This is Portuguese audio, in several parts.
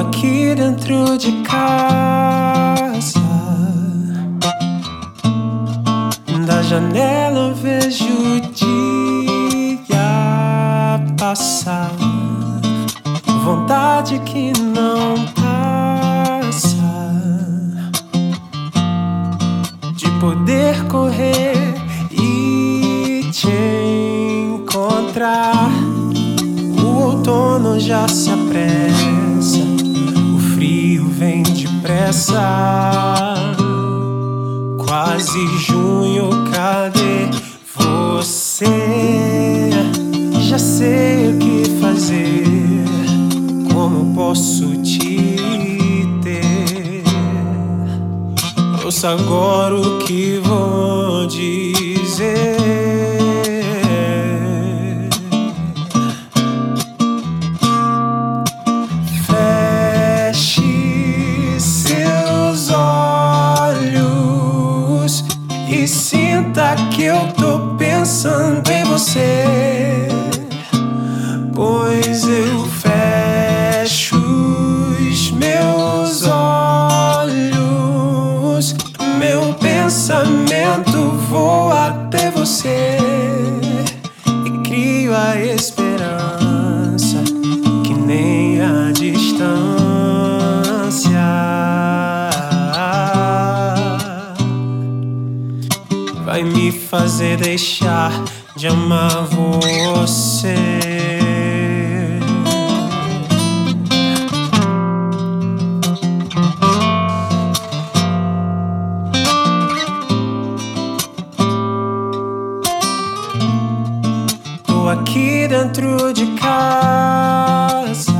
aqui dentro de casa. Da janela vejo o dia passar. Vontade que não passa de poder correr e te encontrar. O outono já se apressa, o frio vem depressa. Quase junho, cadê você? Já sei o que fazer, como posso te ter. Ouça agora o que vou dizer. E sinta que eu tô pensando em você, pois eu fecho os meus olhos, meu pensamento voa até você e crio a esperança que nem a distância vai me fazer deixar de amar você. Tô aqui dentro de casa.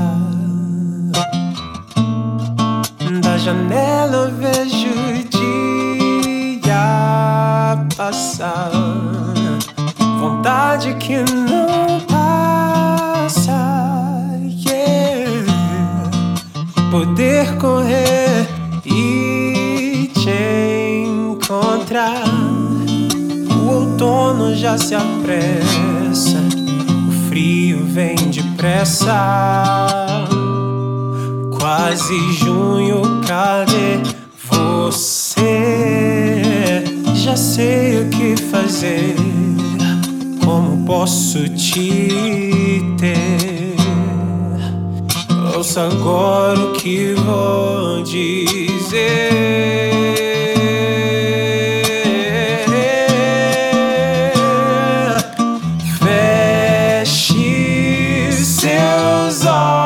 Da janela vejo o dia passar. Vontade que não passa, yeah. Poder correr e te encontrar. O outono já se apressa, o frio vem depressa. Quase junho, cadê você? Já sei o que fazer, como posso te ter. Ouça agora o que vou dizer. Feche seus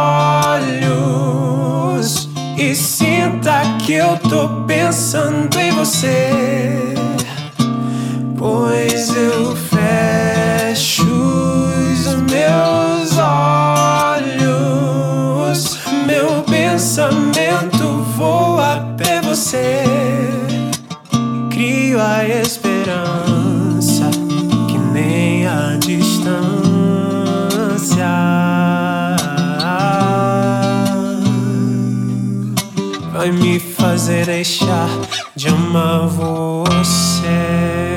olhos e sinta que eu tô pensando em você, pois eu fecho os meus olhos, meu pensamento voa até você, crio a esperança que nem a distância vai me fazer deixar de amar você.